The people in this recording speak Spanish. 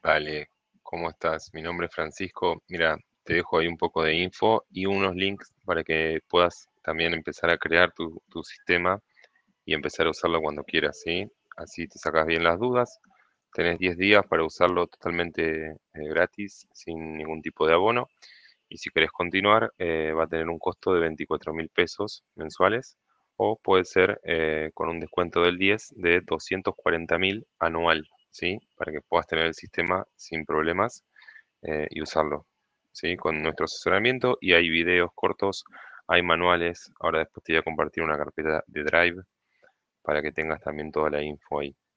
Vale, ¿cómo estás? Mi nombre es Francisco. Mira, te dejo ahí un poco de info y unos links para que puedas también empezar a crear tu sistema y empezar a usarlo cuando quieras, ¿sí? Así te sacas bien las dudas. Tenés 10 días para usarlo totalmente gratis, sin ningún tipo de abono. Y si querés continuar, va a tener un costo de 24.000 pesos mensuales o puede ser con un descuento del 10 de 240.000 anual, ¿sí? Para que puedas tener el sistema sin problemas y usarlo, ¿sí? Con nuestro asesoramiento y hay videos cortos, hay manuales. Ahora después te voy a compartir una carpeta de Drive para que tengas también toda la info ahí.